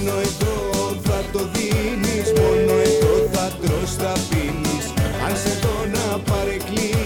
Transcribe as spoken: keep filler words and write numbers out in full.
Μόνο εδώ θα το δίνεις, μόνο εδώ θα τρως, θα πίνεις. Αν σε δω να παρεκκλίνεις